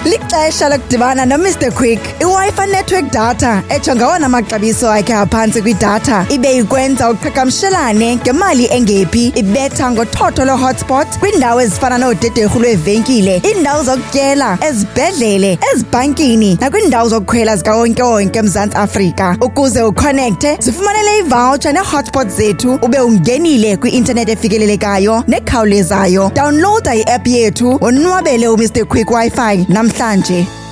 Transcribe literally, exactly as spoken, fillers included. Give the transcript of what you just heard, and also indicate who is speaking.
Speaker 1: Lixesha lokudibana noMister Quick. I-Wi-Fi network data etsho ngawona maxabiso akhe aphantsi kwidatha ibe ikwenza uqhagamshelane ngemali engephi. Ibetha ngothotho lo-hotspot kwindawo ezifana noodederhu lwevenkile, iindawo zokutyela, ezibhedlele, ezibhankini nakwindawo zokukhwela zikawonke-wonke eMzantsi Afrika. Ukuze uconnecte, zifumanele ivoucher ne-hotspot zethu ube ungenile kwi-internet efikelelekayo nekhawulezayo. Downloada i-app yethu wonwabele uMister Quick Wi-Fi namhlanje.